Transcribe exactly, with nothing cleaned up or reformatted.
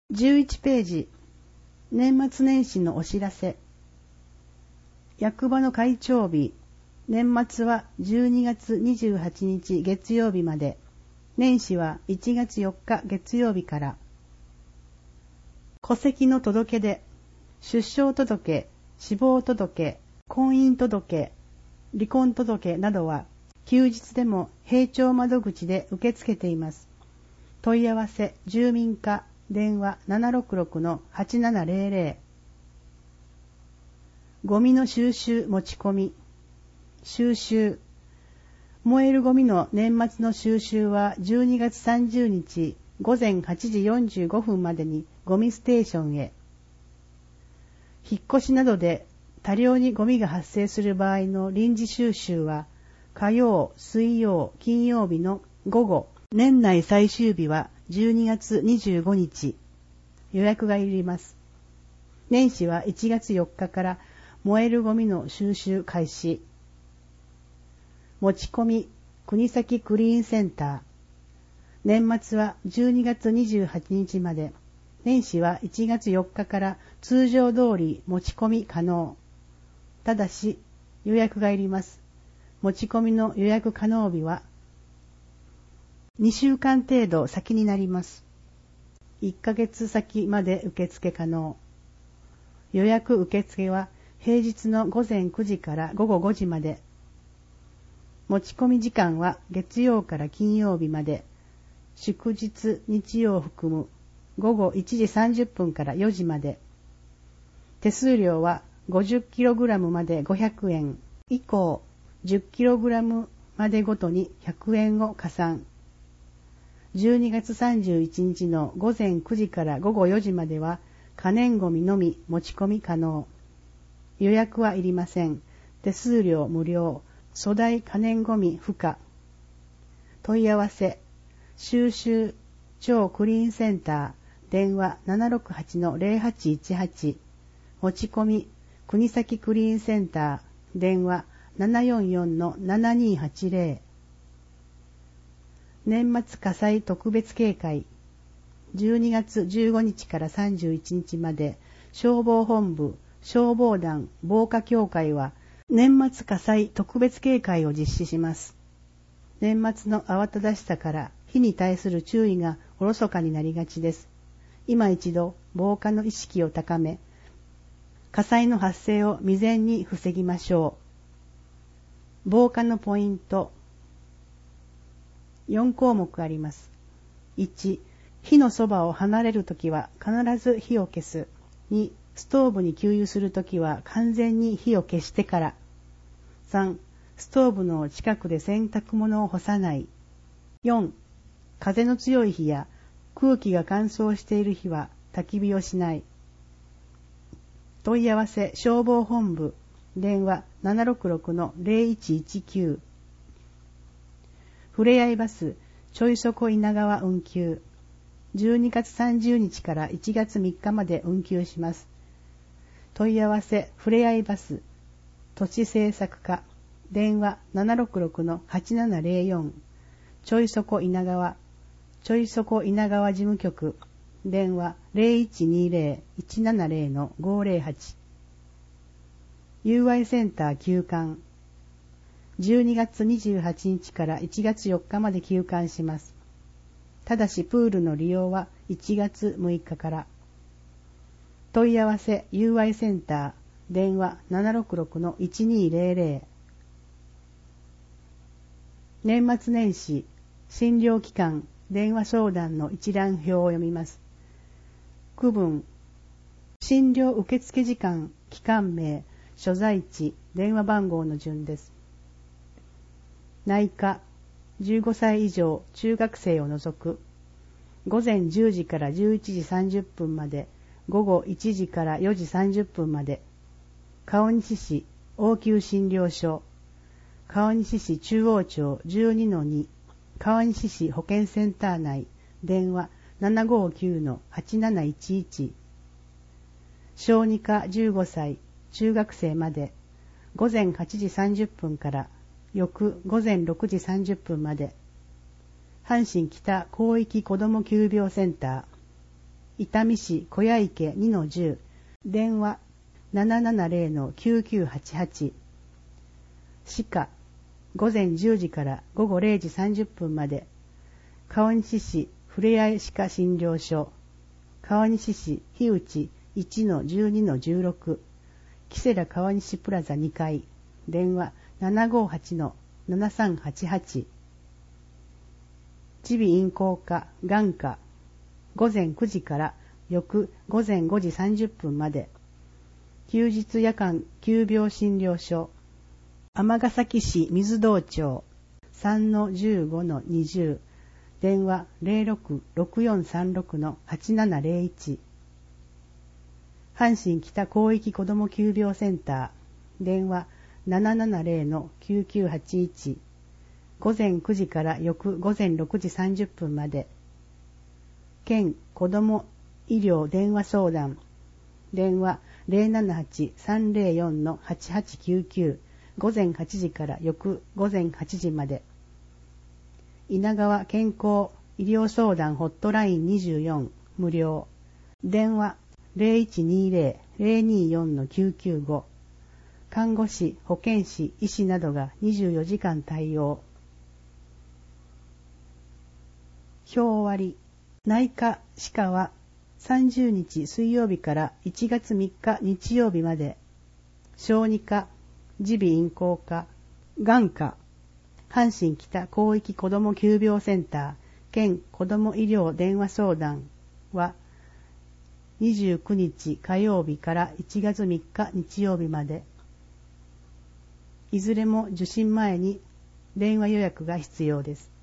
じゅういちページ、年末年始のお知らせ。役場の会長日、年末はじゅうにがつにじゅうはちにち月曜日まで、年始はいちがつよっか月曜日から。戸籍の届け出、出生届、死亡届、婚姻届、離婚届などは、休日でも平町窓口で受け付けています。問い合わせ、住民課、電話 ななろくろくのはちななぜろぜろ。ゴミの収集持ち込み。収集。燃えるゴミの年末の収集はじゅうにがつさんじゅうにちごぜんはちじよんじゅうごふんまでにゴミステーションへ。引っ越しなどで多量にゴミが発生する場合の臨時収集は火曜、水曜、金曜日の午後、年内最終日はじゅうにがつにじゅうごにち。予約がいります。年始はいちがつよっかから燃えるゴミの収集開始。持ち込み、国崎クリーンセンター。年末はじゅうにがつにじゅうはちにちまで。年始はいちがつよっかから通常通り持ち込み可能。ただし予約がいります。持ち込みの予約可能日はにしゅうかん程度先になります。いっかげつさきまで受付可能。予約受付は平日のごぜんくじからごごごじまで。持ち込み時間は月曜から金曜日まで。祝日、日曜を含むごごいちじさんじゅっぷんからよじまで。手数料は ごじゅっキログラム までごひゃくえん。以降 じゅっキログラム までごとにひゃくえんを加算。じゅうにがつさんじゅういちにちのごぜんくじからごごよじまでは可燃ごみのみ持ち込み可能。予約はいりません。手数料無料。粗大可燃ごみ不可。問い合わせ、収集超クリーンセンター、電話 ななろくはちのぜろはちいちはち。持ち込み、国崎クリーンセンター、電話 ななよんよんのななにはちぜろ。年末火災特別警戒。じゅうにがつじゅうごにちからさんじゅういちにちまで、消防本部、消防団、防火協会は、年末火災特別警戒を実施します。年末の慌ただしさから火に対する注意がおろそかになりがちです。今一度防火の意識を高め、火災の発生を未然に防ぎましょう。防火のポイント。よんこうもくあります。いち、火のそばを離れるときは必ず火を消す。に、ストーブに給油するときは完全に火を消してから。さん、ストーブの近くで洗濯物を干さない。よん、風の強い日や空気が乾燥している日は焚き火をしない。問い合わせ消防本部、電話 ななろくろくのぜろいちいちきゅう。ふれあいバス、ちょいそこ稲川運休。じゅうにがつさんじゅうにちからいちがつみっかまで運休します。問い合わせふれあいバス、土地政策課、電話 ななろくろくのはちななぜろよん。ちょいそこ稲川、ちょいそこ稲川事務局、電話 ぜろいちにぜろいちななぜろのごぜろはち。友愛センター休館。じゅうにがつにじゅうはちにちからいちがつよっかまで休館します。ただしプールの利用はいちがつむいかから。問い合わせ友愛センター、電話 ななろくろくのいちにぜろぜろ。年末年始、診療機関、電話相談の一覧表を読みます。区分、診療受付時間、機関名、所在地、電話番号の順です。内科、じゅうごさい以上中学生を除く。ごぜんじゅうじからじゅういちじさんじゅっぷんまで、ごごいちじからよじさんじゅっぷんまで。川西市応急診療所、川西市中央町 じゅうにのに、川西市保健センター内、電話 ななごきゅうのはちなないちいち。小児科じゅうごさい、中学生まで、ごぜんはちじさんじゅっぷんから翌ごぜんろくじさんじゅっぷんまで。阪神北広域子ども急病センター、 伊丹市小屋池 にのじゅう、電話 ななななゼロのきゅうきゅうはちはち。歯科、午前じゅうじから午後れいじさんじゅっぷんまで。川西市ふれあい歯科診療所、川西市日内 いちのじゅうにのじゅうろく、キセラ川西プラザにかい、電話 ななごはちのななさんはちはち。耳鼻咽喉科、眼科、午前くじから翌午前ごじさんじゅっぷんまで。休日夜間急病診療所、尼崎市水道町 さんのじゅうごのにじゅう、電話 ゼロろくろくよんさんろくのはちななゼロいち。阪神北広域子ども急病センター、電話 ななななゼロのきゅうきゅうはちいち、午前くじから翌午前ろくじさんじゅっぷんまで。県子ども医療電話相談、電話 ゼロななはちさんゼロよんのはちはちきゅうきゅう、午前はちじから翌午前はちじまで。稲川健康医療相談ホットラインにじゅうよん、無料、電話 ゼロいちにゼロゼロによんのきゅうきゅうご、看護師、保健師、医師などがにじゅうよじかん対応。表割、内科・歯科はさんじゅうにち水曜日からいちがつみっか日曜日まで、小児科、耳鼻咽喉科、眼科、阪神北広域子ども急病センター県子ども医療電話相談はにじゅうくにち火曜日からいちがつみっか日曜日まで。いずれも受診前に電話予約が必要です。